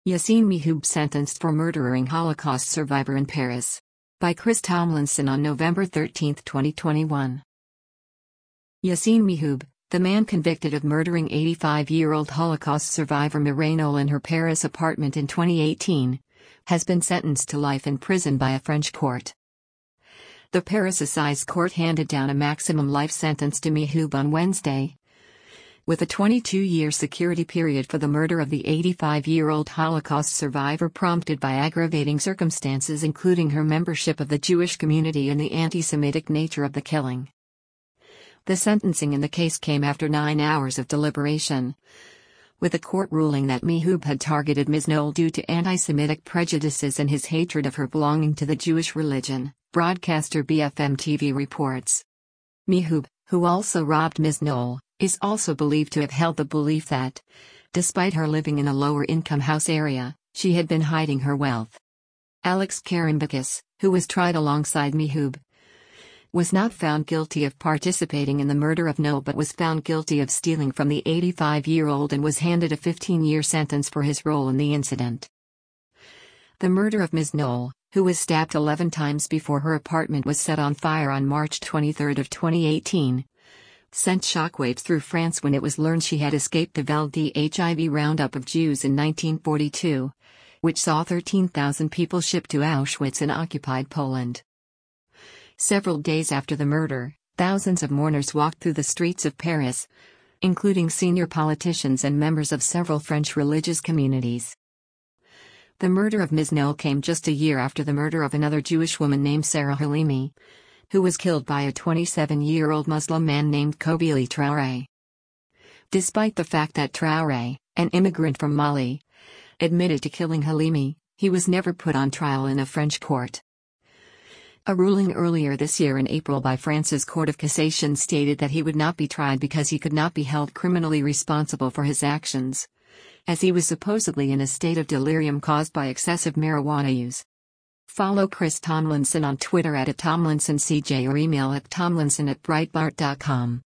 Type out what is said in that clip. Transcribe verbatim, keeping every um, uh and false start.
Yassine Mehhoub sentenced for murdering Holocaust survivor in Paris. By Chris Tomlinson on November thirteenth, twenty twenty-one. Yassine Mehhoub, the man convicted of murdering eighty-five-year-old Holocaust survivor Mireille Knowles in her Paris apartment in twenty eighteen, has been sentenced to life in prison by a French court. The Paris Assize Court handed down a maximum life sentence to Mehhoub on Wednesday, with a twenty-two-year security period for the murder of the eighty-five-year-old Holocaust survivor prompted by aggravating circumstances including her membership of the Jewish community and the anti-Semitic nature of the killing. The sentencing in the case came after nine hours of deliberation, with the court ruling that Mehhoub had targeted Miz Knowles due to anti-Semitic prejudices and his hatred of her belonging to the Jewish religion, broadcaster B F M T V reports. Mehhoub, who also robbed Miz Knowles, is also believed to have held the belief that, despite her living in a lower-income house area, she had been hiding her wealth. Alex Karambakis, who was tried alongside Mehhoub, was not found guilty of participating in the murder of Knowles but was found guilty of stealing from the eighty-five-year-old and was handed a fifteen-year sentence for his role in the incident. The murder of Miz Knowles, who was stabbed eleven times before her apartment was set on fire on March twenty-third of twenty eighteen, sent shockwaves through France when it was learned she had escaped the Vel d'Hiv roundup of Jews in nineteen forty-two, which saw thirteen thousand people shipped to Auschwitz in occupied Poland. Several days after the murder, thousands of mourners walked through the streets of Paris, including senior politicians and members of several French religious communities. The murder of Miz Knowles came just a year after the murder of another Jewish woman named Sarah Halimi, who was killed by a twenty-seven-year-old Muslim man named Kobili Traoré. Despite the fact that Traoré, an immigrant from Mali, admitted to killing Halimi, he was never put on trial in a French court. A ruling earlier this year in April by France's Court of Cassation stated that he would not be tried because he could not be held criminally responsible for his actions, as he was supposedly in a state of delirium caused by excessive marijuana use. Follow Chris Tomlinson on Twitter at, at TomlinsonCJ or email at tomlinson at breitbart dot com.